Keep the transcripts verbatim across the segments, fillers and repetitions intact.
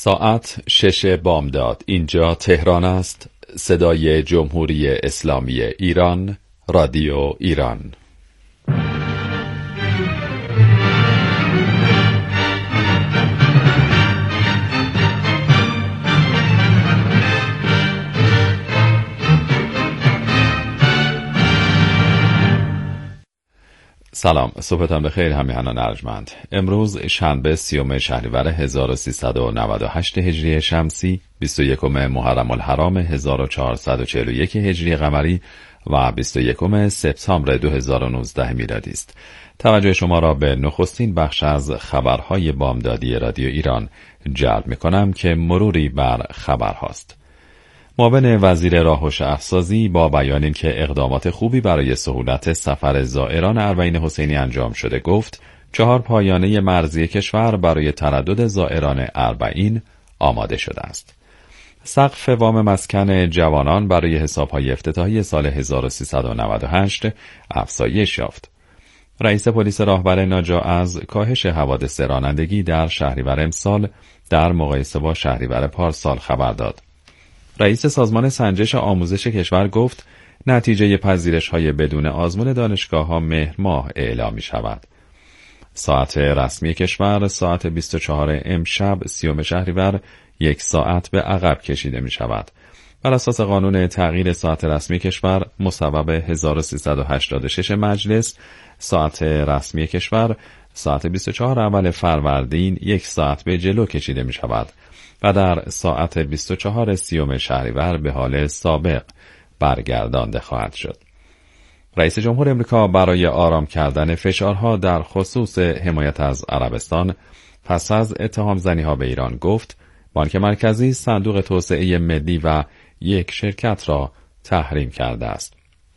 ساعت شش بامداد. اینجا تهران است. صدای جمهوری اسلامی ایران، رادیو ایران. سلام، صبحتان بخیر همیهنان ارجمند. امروز شنبه سیوم شهریور هزار و سیصد و نود و هشت هجری شمسی، بیست و یکم محرم الحرام هزار و چهارصد و چهل و یک هجری قمری و بیست و یکم سپتامبر دو هزار و نوزده میلادی است. توجه شما را به نخستین بخش از خبرهای بامدادی رادیو ایران جلب می‌کنم که مروری بر خبرهاست. معاون وزیر راهوش افسازی با بیان اینکه اقدامات خوبی برای سهولت سفر زائران اربعین حسینی انجام شده گفت چهار پایانه مرزی کشور برای تردد زائران اربعین آماده شده است. سقف وام مسکن جوانان برای حسابهای افتتاحی سال هزار و سیصد و نود و هشت افزایش یافت. رئیس پلیس راهبر ناجا از کاهش حوادث رانندگی در شهریور امسال در مقایسه با شهریور پارسال خبر داد. رئیس سازمان سنجش آموزش کشور گفت نتیجه پذیرش‌های بدون آزمون دانشگاه‌ها مهر ماه اعلام می‌شود. ساعت رسمی کشور ساعت بیست و چهارم امشب سیوم شهریور یک ساعت به عقب کشیده می‌شود. بر اساس قانون تغییر ساعت رسمی کشور مصوب هزار و سیصد و هشتاد و شش مجلس، ساعت رسمی کشور ساعت بیست و چهارم اول فروردین یک ساعت به جلو کشیده می‌شود و در ساعت بیست و چهارم سیوم شهریور به حال سابق برگردانده خواهد شد. رئیس جمهور امریکا برای آرام کردن فشارها در خصوص حمایت از عربستان پس از اتهام زنی‌ها به ایران گفت بانک مرکزی صندوق توسعه ملی و یک شرکت را تحریم کرده است.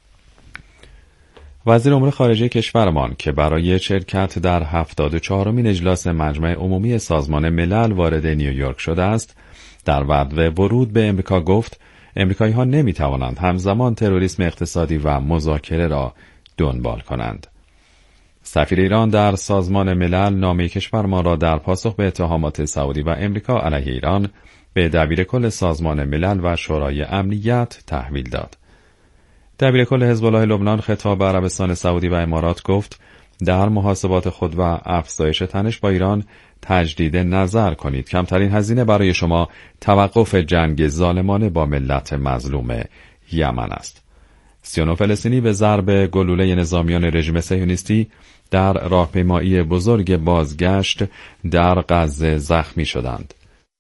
وزیر امور خارجه کشورمان که برای شرکت در هفتاد و چهارمین اجلاس مجمع عمومی سازمان ملل وارد نیویورک شده است، در وعده ورود به امریکا گفت امریکایی‌ها نمی‌توانند همزمان تروریسم اقتصادی و مذاکره را دنبال کنند. سفیر ایران در سازمان ملل نامه کشورمان را در پاسخ به اتهامات سعودی و امریکا علیه ایران به دبیرکل سازمان ملل و شورای امنیت تحویل داد. دبیرکل حزب الله لبنان خطاب به عربستان سعودی و امارات گفت در محاسبات خود و افزایش تنش با ایران تجدید نظر کنید. کمترین هزینه برای شما توقف جنگ ظالمانه با ملت مظلوم یمن است. سی و نه فلسطینی به ضرب گلوله نظامیان رژیم صهیونیستی در راهپیمایی بزرگ بازگشت در غزه زخمی شدند.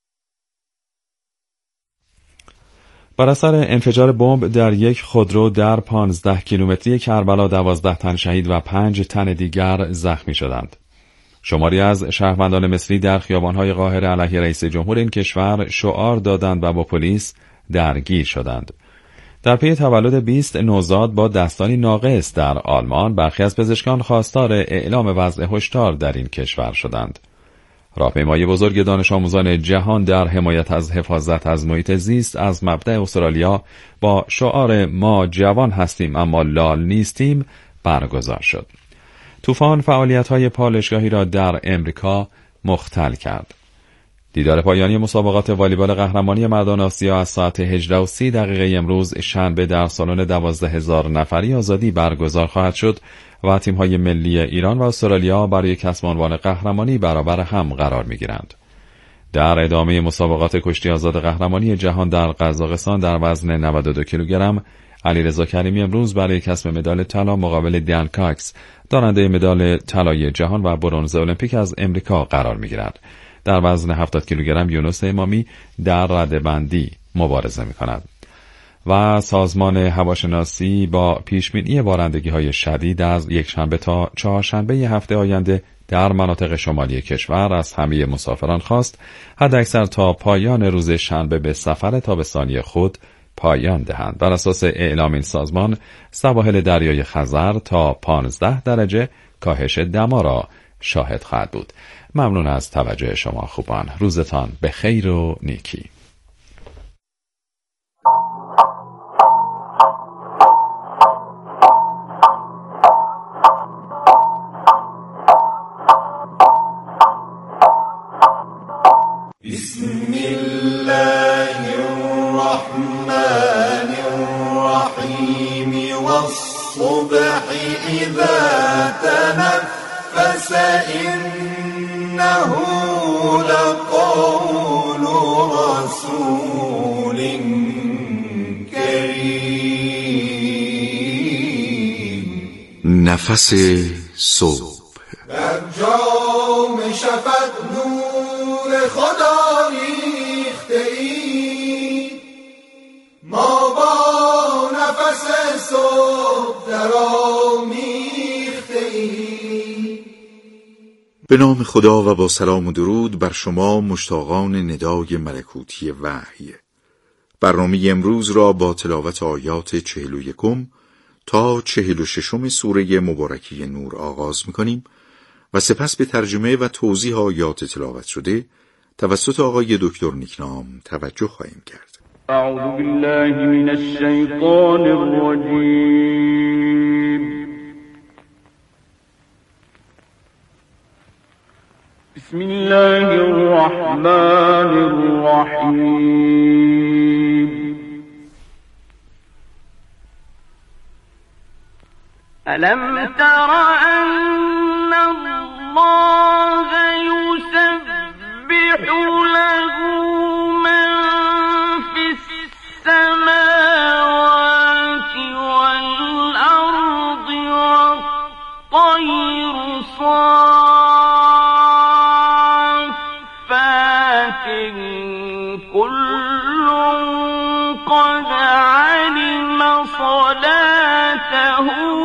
بر اثر انفجار بمب در یک خودرو در پانزده کیلومتری کربلا دوازده تن شهید و پنج تن دیگر زخمی شدند. شماری از شهروندان مصری در خیابان‌های قاهره علیه رئیس جمهور این کشور شعار دادند و با پلیس درگیر شدند. در پی تولد بیست نوزاد با دستانی ناقص در آلمان، برخی از پزشکان خواستار اعلام وضع هشدار در این کشور شدند. راهپیمایی بزرگ دانش آموزان جهان در حمایت از حفاظت از محیط زیست از مبدأ استرالیا با شعار ما جوان هستیم اما لال نیستیم برگزار شد. طوفان فعالیت‌های پالشگاهی را در امریکا مختل کرد. دیدار پایانی مسابقات والیبال قهرمانی مردان آسیا از ساعت هجده و سی دقیقه امروز شنبه در سالن دوازده هزار نفری آزادی برگزار خواهد شد و تیم‌های ملی ایران و استرالیا برای کسب عنوان قهرمانی برابر هم قرار می‌گیرند. در ادامه مسابقات کشتی آزاد قهرمانی جهان در قزاقستان در وزن نود و دو کیلوگرم، علیرضا کریمی امروز برای کسب مدال طلا مقابل دان کاکس دارنده مدال طلای جهان و برنز المپیک از امریکا قرار می‌گیرد. در وزن هفتاد کیلوگرم یونس امامی در رده‌بندی مبارزه می‌کند. و سازمان هواشناسی با پیشبینی بارندگی‌های شدید از یکشنبه تا چهارشنبه هفته آینده در مناطق شمالی کشور از همه مسافران خواست حداکثر تا پایان روز شنبه به سفر تابستانی خود پایان دهند. بر اساس اعلام این سازمان سواحل دریای خزر تا پانزده درجه کاهش دما را شاهد خواهد بود. ممنون از توجه شما خوبان. روزتان به خیر و نیکی. بسم إنه لقول رسول کریم. نفس صبح در جام شفق نور خدا ریخته ای، ما با نفس صبح در آمیخته ای. به نام خدا و با سلام و درود بر شما مشتاقان ندای ملکوتی وحی. برنامه امروز را با تلاوت آیات چهل و یکم تا چهل و ششم سوره مبارکه نور آغاز می‌کنیم و سپس به ترجمه و توضیح آیات تلاوت شده توسط آقای دکتر نیکنام توجه خواهیم کرد. اعوذ بالله من الشیطان الرجیم. بسم الله الرحمن الرحیم. ألم تر أن الله يسبح له من في السماوات والأرض والطير صافات كل قد علم صلاته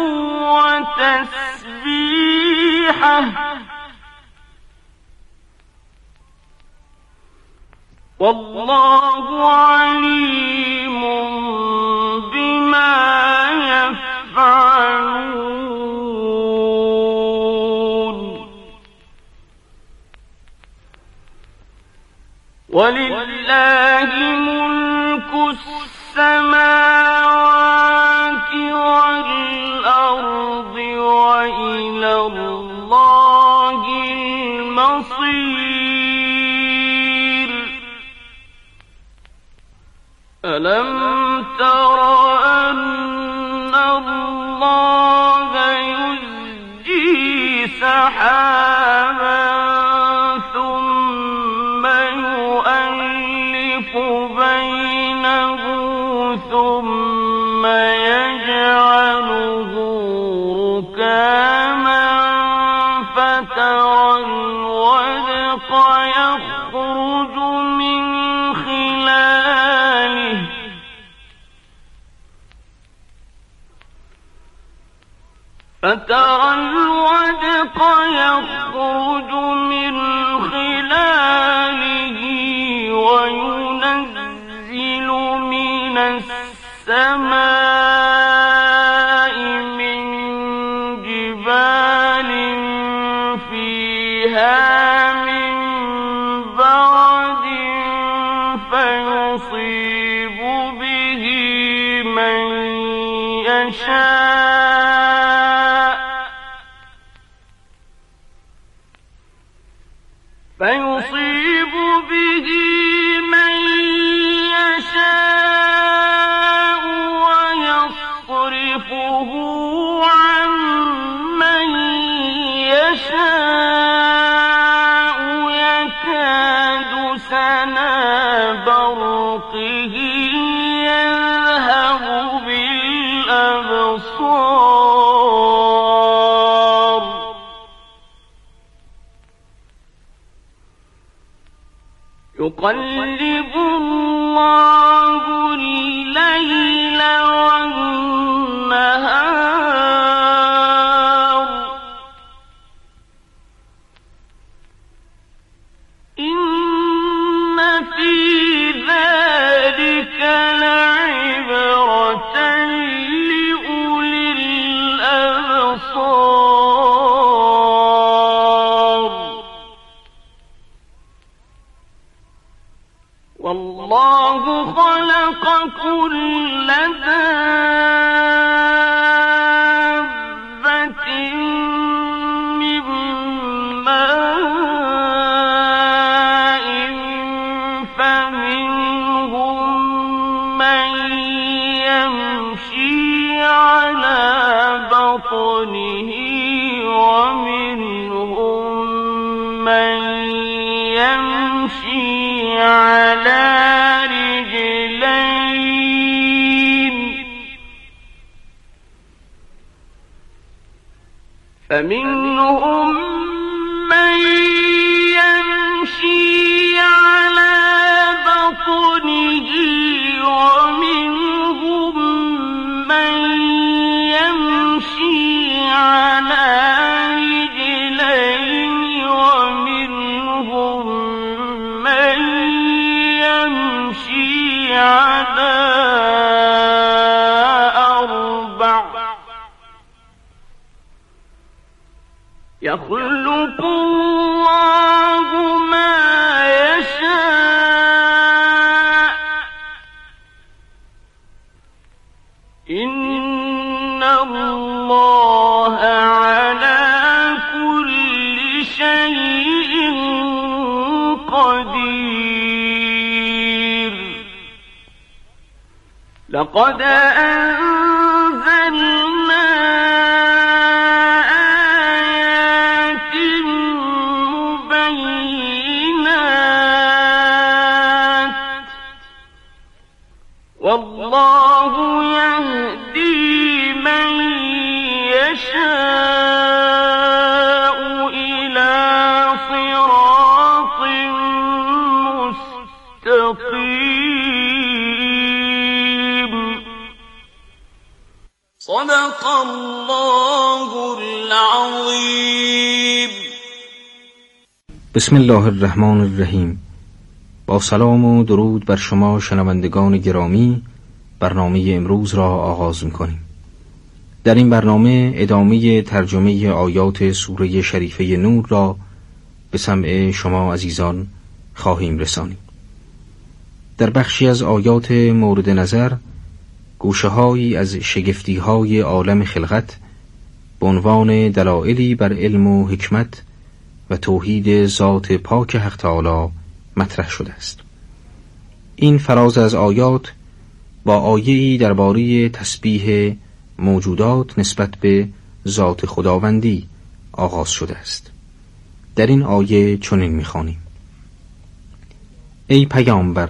وتسبيحه والله عليم بما يفعلون. ولله ملك السماوات والأرض وإلى الله المصير. ألم تر أن الله يزجي سحابا ثم يؤلف بينه ثم يجعله ركاما فترى الودق يخرج من خلاله فترى الودق يخرج من خلاله وينزل من السماء من جبال فيها من برد فيصيب به من يشاء فيصيب به من يشاء ويصرفه عن من يشاء يكاد سنا برقه يذهب بالأبصار يقلب الله الليل والنهار إن في ذلك لعبرة لأولي الأبصار. والله خلق كل دابة من ماء فمنهم من يمشي على بطنه ومنهم على رجلين فمنهم من يمشي على بطنه ومنهم من يمشي على رجلين ومنهم من يمشي على أربع يخلق الله ما يشاء إن الله على كل شيء قدير لقد أنزلنا آيات مبينات والله يهدي من يشاء إلى صراط مستقيم صدق الله العظيم. بسم الله الرحمن الرحیم. با سلام و درود بر شما شنوندگان گرامی، برنامه امروز را آغاز می‌کنیم. در این برنامه ادامه ترجمه آیات سوره شریفه نور را به سمع شما عزیزان خواهیم رسانید. در بخشی از آیات مورد نظر گوشه‌هایی از شگفتی‌های عالم خلقت به عنوان دلایلی بر علم و حکمت و توحید ذات پاک حق تعالی مطرح شده است. این فراز از آیات با آیه‌ای درباره تسبیح موجودات نسبت به ذات خداوندی آغاز شده است. در این آیه چنین می‌خوانیم: ای پیامبر،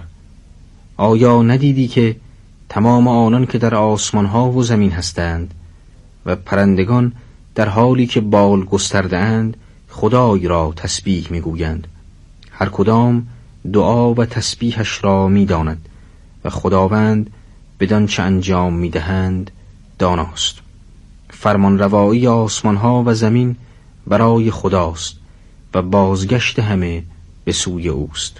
آیا ندیدی که تمام آنان که در آسمان‌ها و زمین هستند و پرندگان در حالی که بال گسترده اند خدای را تسبیح می‌گویند، هر کدام دعا و تسبیحش را می‌داند و خداوند بدان چه انجام می‌دهند داناست. فرمان روایی آسمان‌ها و زمین برای خداست و بازگشت همه به سوی اوست.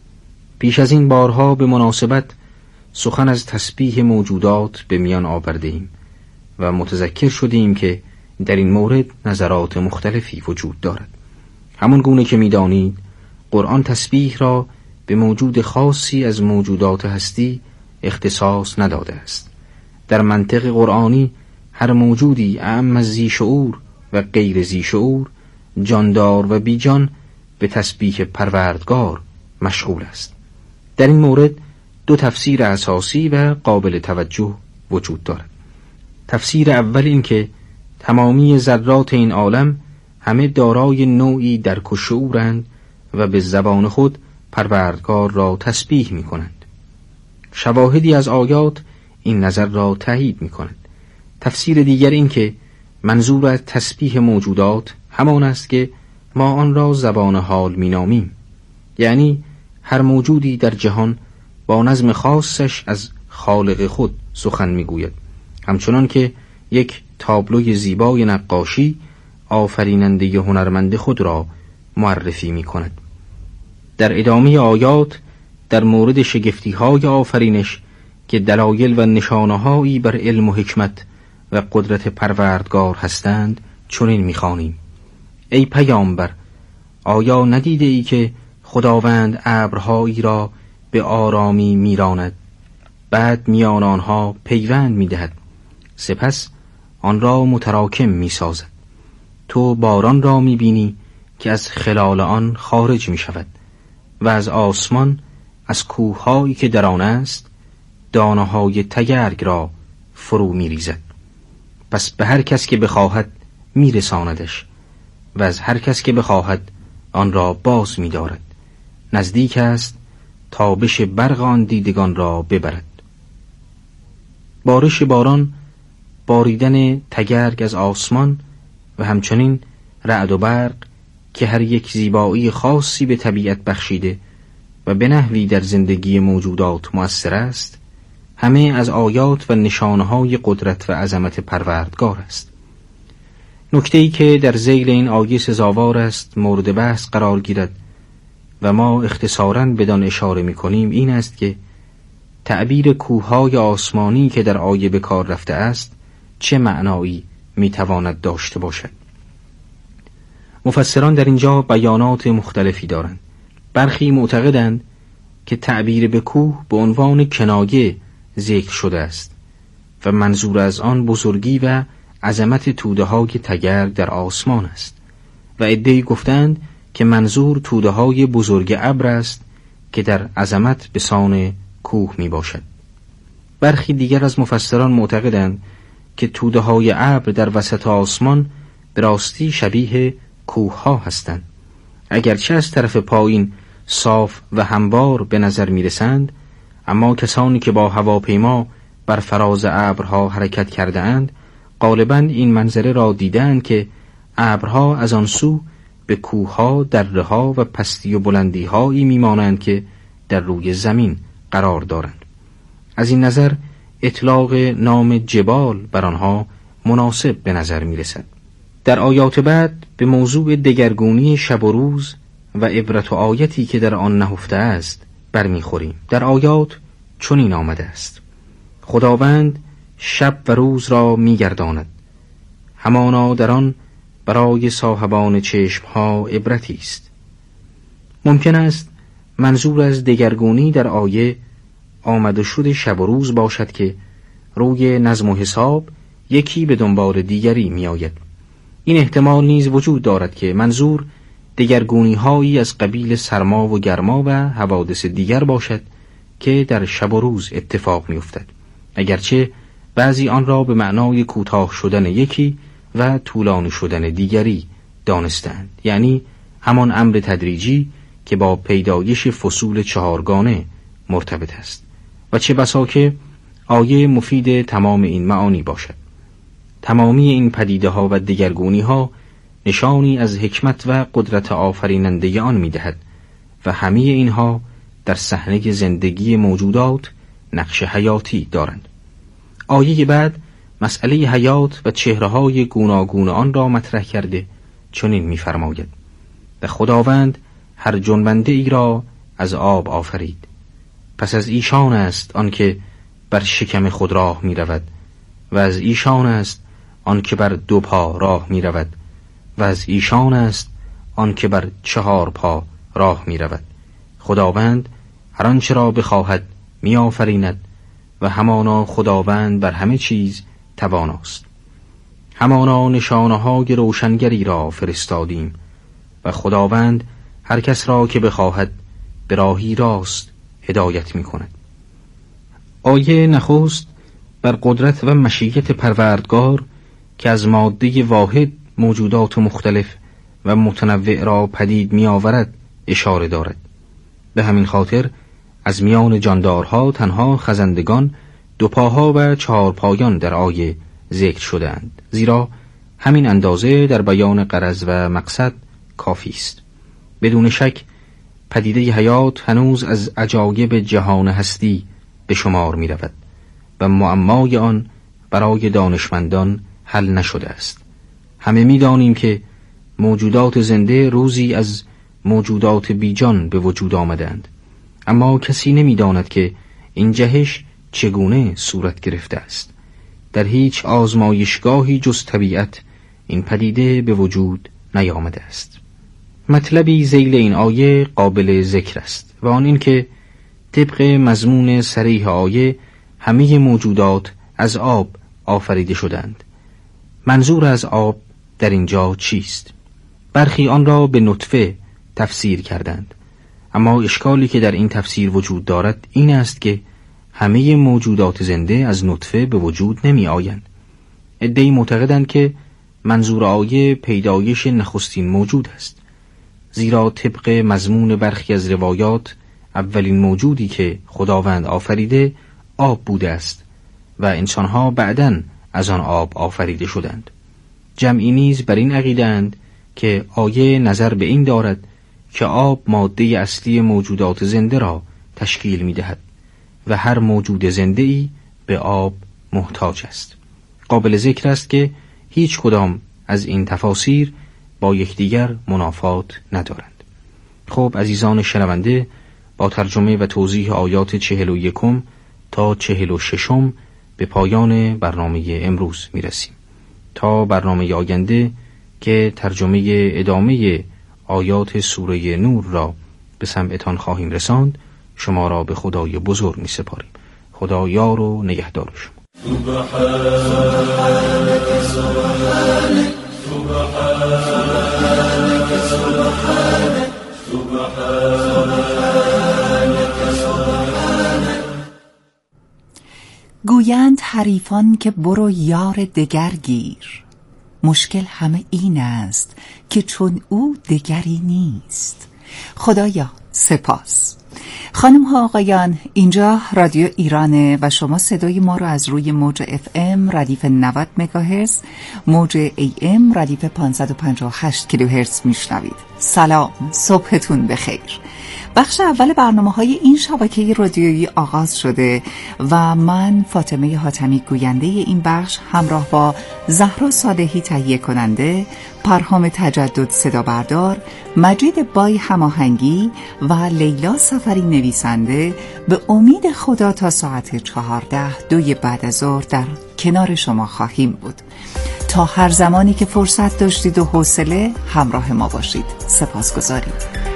پیش از این بارها به مناسبت سخن از تسبیح موجودات به میان آوردیم و متذکر شدیم که در این مورد نظرات مختلفی وجود دارد. همون گونه که می‌دانید قرآن تسبیح را به موجود خاصی از موجودات هستی اختصاص نداده است. در منطق قرآنی هر موجودی اعم از ذی شعور و غیر ذی شعور، جاندار و بیجان، به تسبیح پروردگار مشغول است. در این مورد دو تفسیر اساسی و قابل توجه وجود دارد. تفسیر اول این که تمامی ذرات این عالم همه دارای نوعی درک و شعورند و به زبان خود پروردگار را تسبیح می کنند. شواهدی از آیات این نظر را تایید می کنند. تفسیر دیگر این که منظور از تسبیح موجودات همان است که ما آن را زبان حال می نامیم، یعنی هر موجودی در جهان با نظم خاصش از خالق خود سخن می گوید، همچنان که یک تابلوی زیبای نقاشی آفریننده هنرمند خود را معرفی می کند. در ادامه آیات در مورد شگفتی‌های آفرینش که دلایل و نشانه‌هایی بر علم و حکمت و قدرت پروردگار هستند چنین می‌خوانیم: ای پیامبر، آیا ندیده ای که خداوند ابرهایی را به آرامی میراند، بعد میان آنها پیوند میدهد، سپس آن را متراکم میسازد. تو باران را میبینی که از خلال آن خارج میشود و از آسمان، از کوههایی که در آن است، دانه‌های تگرگ را فرو میریزد. پس به هر کس که بخواهد میرساندش و از هر کس که بخواهد آن را باز می‌دارد. نزدیک است تابش برق آن دیدگان را ببرد. بارش باران، باریدن تگرگ از آسمان و همچنین رعد و برق که هر یک زیبایی خاصی به طبیعت بخشیده و به نحوی در زندگی موجودات مؤثر است، همه از آیات و نشانه‌های قدرت و عظمت پروردگار است. نکته‌ای که در ذیل این آیه سزاوار است مورد بحث قرار گیرد و ما اختصاراً بدان اشاره می‌کنیم این است که تعبیر کوه‌های آسمانی که در آیه به کار رفته است چه معنایی می‌تواند داشته باشد. مفسران در اینجا بیانات مختلفی دارند. برخی معتقدند که تعبیر به کوه به عنوان کنایه ذکر شده است و منظور از آن بزرگی و عظمت توده‌های تگرگ در آسمان است و عده‌ای گفتند که منظور توده‌های بزرگ ابر است که در عظمت به سان کوه می باشد. برخی دیگر از مفسران معتقدند که توده‌های ابر در وسط آسمان به راستی شبیه کوه‌ها هستند. اگرچه از طرف پایین صاف و هموار به نظر می رسند، اما کسانی که با هواپیما بر فراز ابرها حرکت کرده اند غالباً این منظره را دیدند که ابرها از آن سو به کوه‌ها، دره‌ها و پستی و بلندی‌هایی می‌مانند که در روی زمین قرار دارند. از این نظر اطلاق نام جبال بر آنها مناسب به نظر می‌رسد. در آیات بعد به موضوع دگرگونی شب و روز و عبرت و آیتی که در آن نهفته است برمیخوریم. در آیات چنین آمده است: خداوند شب و روز را می‌گرداند، همانا در آن برای صاحبان چشم‌ها عبرتی است. ممکن است منظور از دگرگونی در آیه آمد و شد شب و روز باشد که روی نظم و حساب یکی به دنبال دیگری می آید. این احتمال نیز وجود دارد که منظور دگرگونی هایی از قبیل سرما و گرما و حوادث دیگر باشد که در شب و روز اتفاق می افتد، اگرچه بعضی آن را به معنای کوتاه شدن یکی و طولانی شدن دیگری دانستند، یعنی همان امر تدریجی که با پیدایش فصول چهارگانه مرتبط است و چه بسا که آیه مفید تمام این معانی باشد. تمامی این پدیده ها و دگرگونی ها نشانی از حکمت و قدرت آفریننده آن می دهد و همه اینها در صحنه زندگی موجودات نقش حیاتی دارند. آیه بعد مسئله حیات و چهره‌های گوناگون آن را مطرح کرده چنین می‌فرماید: و خداوند هر جنبنده ای را از آب آفرید، پس از ایشان است آنکه بر شکم خود راه می‌رود و از ایشان است آنکه بر دو پا راه می‌رود و از ایشان است آنکه بر چهار پا راه می‌رود. خداوند هر آنچه را بخواهد می‌آفریند و همانا خداوند بر همه چیز تواناست. همانا نشانه‌های روشنگری را فرستادیم و خداوند هر کس را که بخواهد به راهی راست هدایت می‌کند. آیه نخست بر قدرت و مشیت پروردگار که از ماده واحد موجودات مختلف و متنوع را پدید می‌آورد اشاره دارد. به همین خاطر از میان جاندارها تنها خزندگان، دو پاها و چهار پایان در آیه ذکر شدند، زیرا همین اندازه در بیان غرض و مقصد کافی است. بدون شک پدیده حیات هنوز از عجایب جهان هستی به شمار می رود و معمای آن برای دانشمندان حل نشده است. همه می دانیم که موجودات زنده روزی از موجودات بیجان به وجود آمدند، اما کسی نمی داند که این جهش چگونه صورت گرفته است. در هیچ آزمایشگاهی جز طبیعت این پدیده به وجود نیامده است. مطلبی ذیل این آیه قابل ذکر است و آن این که طبق مضمون صریح آیه همه موجودات از آب آفریده شدند. منظور از آب در اینجا چیست؟ برخی آن را به نطفه تفسیر کردند، اما اشکالی که در این تفسیر وجود دارد این است که همه موجودات زنده از نطفه به وجود نمی آیند. عده‌ای معتقدند که منظور آیه پیدایش نخستین موجود است، زیرا طبق مضمون برخی از روایات اولین موجودی که خداوند آفریده آب بوده است و انسانها بعداً از آن آب آفریده شدند. جمعی نیز بر این عقیده‌اند که آیه نظر به این دارد که آب ماده اصلی موجودات زنده را تشکیل می‌دهد و هر موجود زنده‌ای به آب محتاج است. قابل ذکر است که هیچ کدام از این تفاسیر با یکدیگر منافات ندارند. خب عزیزان شنونده، با ترجمه و توضیح آیات چهل و یکم تا چهل و ششم به پایان برنامه امروز میرسیم. تا برنامه آینده که ترجمه ادامه آیات سوره نور را به سمعتان خواهیم رساند، شما را به خدای بزرگ می سپاریم. خدا یار و نگهدار شما. سبحانك سبحانك سبحانك سبحانك سبحانك. گویند حریفان که برو یار دگر گیر، مشکل همه این است که چون او دگری نیست. خدایا سپاس. خانم ها آقایان، اینجا رادیو ایرانه و شما صدای ما را از روی موج اف ام ردیف نود مگاهرتز، موج ای ام ردیف پانصد و پنجاه و هشت کیلوهرتز میشنوید. سلام، صبحتون بخیر. بخش اول برنامه‌های این شبکه رادیویی آغاز شده و من فاطمه حاتمی گوینده این بخش همراه با زهرا صالحی تهیه کننده، پرهام تجدد صدا بردار، مجید بای هماهنگی و لیلا سفری نویسنده به امید خدا تا ساعت چهارده دوی بعد از ظهر در کنار شما خواهیم بود. تا هر زمانی که فرصت داشتید و حوصله همراه ما باشید. سپاسگزاریم.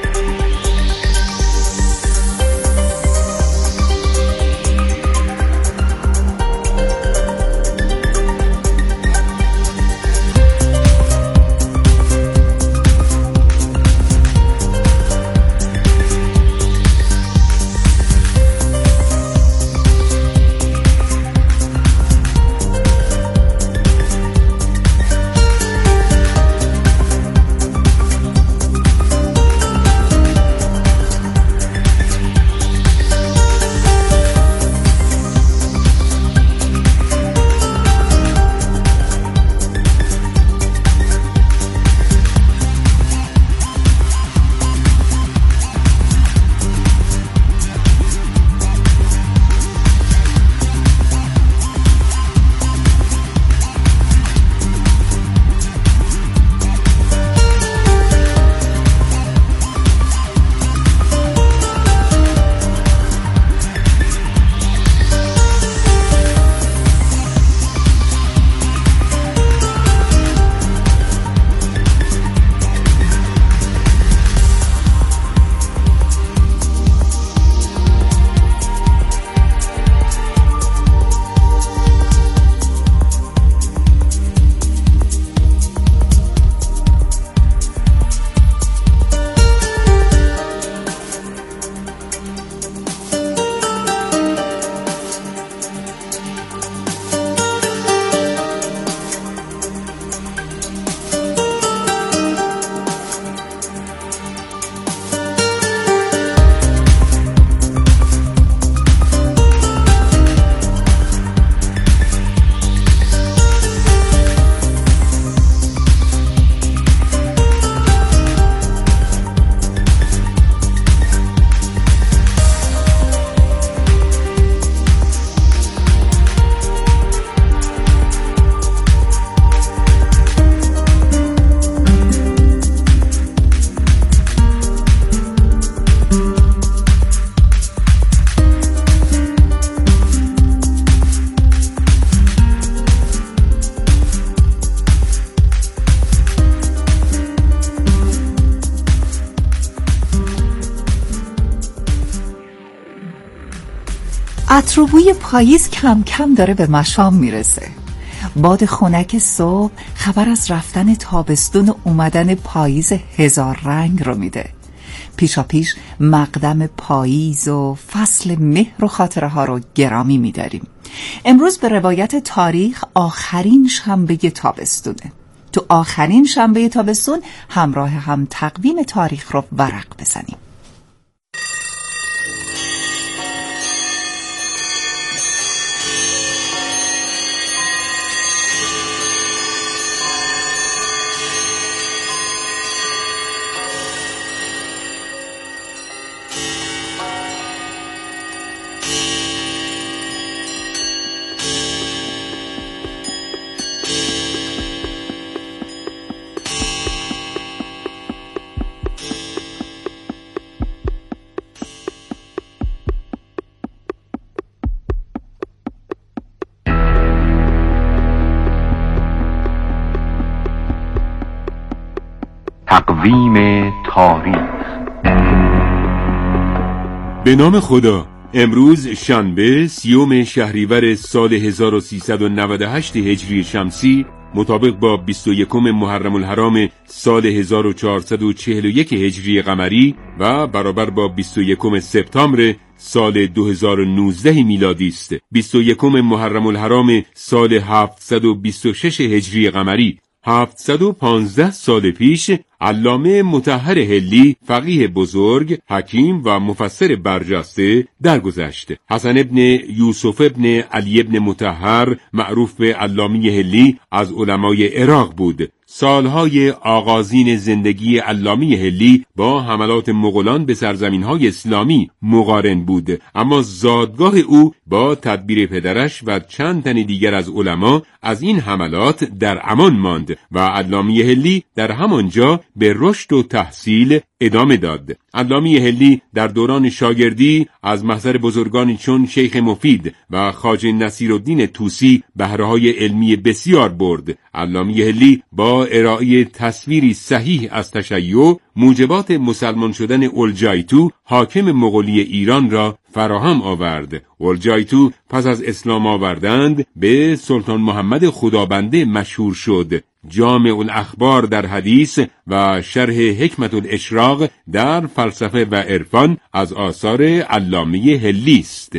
عطربوی پاییز کم کم داره به مشام میرسه. باد خنک صبح خبر از رفتن تابستون و اومدن پاییز هزار رنگ رو میده. پیشا پیش مقدم پاییز و فصل مهر و خاطره ها رو گرامی میداریم. امروز به روایت تاریخ آخرین شنبه تابستونه. تو آخرین شنبه تابستون همراه هم تقویم تاریخ رو ورق بزنیم. تقویم تاریخ. به نام خدا. امروز شنبه سیوم شهریور سال هزار و سیصد و نود و هشت هجری شمسی مطابق با بیست و یکم محرم الحرام سال هزار و چهارصد و چهل و یک هجری قمری و برابر با بیست و یکم سپتامبر سال دو هزار و نوزده میلادی است. بیست و یکم محرم الحرام سال هفتصد و بیست و شش هجری قمری. هفتصد و پانزده سال پیش علامه مطهر حلی، فقیه بزرگ، حکیم و مفسر برجسته درگذشت. حسن ابن یوسف ابن علی ابن مطهر، معروف به علامه حلی، از علمای عراق بود. سالهای آغازین زندگی علامه حلی با حملات مغولان به سرزمین‌های اسلامی مقارن بود، اما زادگاه او با تدبیر پدرش و چند تن دیگر از علما از این حملات در امان ماند و علامه حلی در همانجا به رشد و تحصیل ادامه داد. علامه حلی در دوران شاگردی از محضر بزرگانی چون شیخ مفید و خواجه نصیرالدین طوسی بهره‌های علمی بسیار برد. علامه حلی با ارائه تصویری صحیح از تشیع موجبات مسلمان شدن اولجایتو حاکم مغولی ایران را فراهم آورد. اولجایتو پس از اسلام آوردند به سلطان محمد خدابنده مشهور شد. جامع الاخبار در حدیث و شرح حکمت الاشراق در فلسفه و عرفان از آثار علامه حلی است.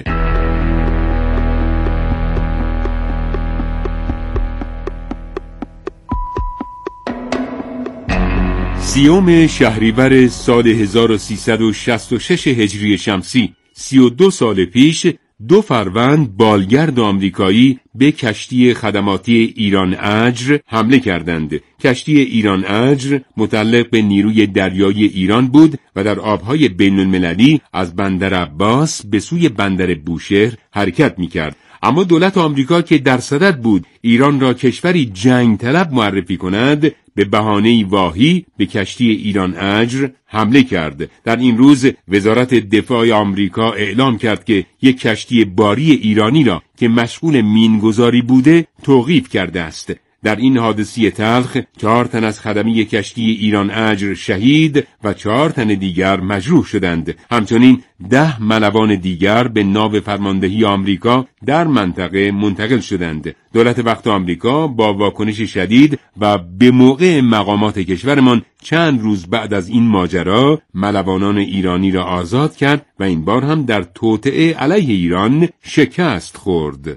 سیوم شهریور سال هزار و سیصد و شصت و شش هجری شمسی، سی و دو سال پیش، دو فروند بالگرد آمریکایی به کشتی خدماتی ایران اجر حمله کردند. کشتی ایران اجر متعلق به نیروی دریایی ایران بود و در آبهای بین المللی از بندر عباس به سوی بندر بوشهر حرکت می‌کرد. اما دولت آمریکا که در صدد بود ایران را کشوری جنگ طلب معرفی کند، به بهانه‌ای واهی به کشتی ایران اجر حمله کرد. در این روز وزارت دفاع آمریکا اعلام کرد که یک کشتی باری ایرانی را که مشغول مینگذاری بوده توقیف کرده است. در این حادثه تلخ چهار تن از خدمی کشتی ایران اجر شهید و چهار تن دیگر مجروح شدند. همچنین ده ملوان دیگر به ناو فرماندهی آمریکا در منطقه منتقل شدند. دولت وقت آمریکا با واکنش شدید و به موقع مقامات کشورمان چند روز بعد از این ماجرا ملوانان ایرانی را آزاد کرد و این بار هم در توطئه علیه ایران شکست خورد.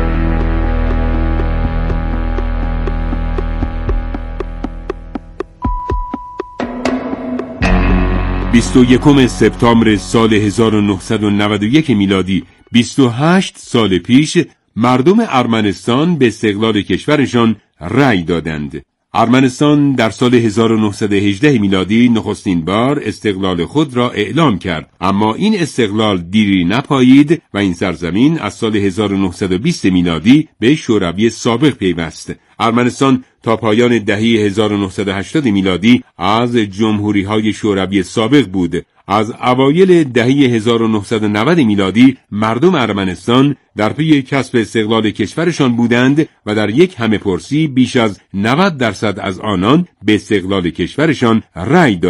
بیست و یکم سپتامبر سال هزار و نهصد و نود و یک میلادی، بیست و هشت سال پیش، مردم ارمنستان به استقلال کشورشان رأی دادند. ارمنستان در سال هزار و نهصد و هجده میلادی نخستین بار استقلال خود را اعلام کرد، اما این استقلال دیری نپایید و این سرزمین از سال هزار و نهصد و بیست میلادی به شوروی سابق پیوست. ارمنستان تا پایان دهه هزار و نهصد و هشتاد میلادی از جمهوری‌های شوروی سابق بود. از اوایل دهه هزار و نهصد و نود میلادی مردم ارمنستان در پی کسب استقلال کشورشان بودند و در یک همه‌پرسی بیش از نود درصد از آنان به استقلال کشورشان رأی دادند.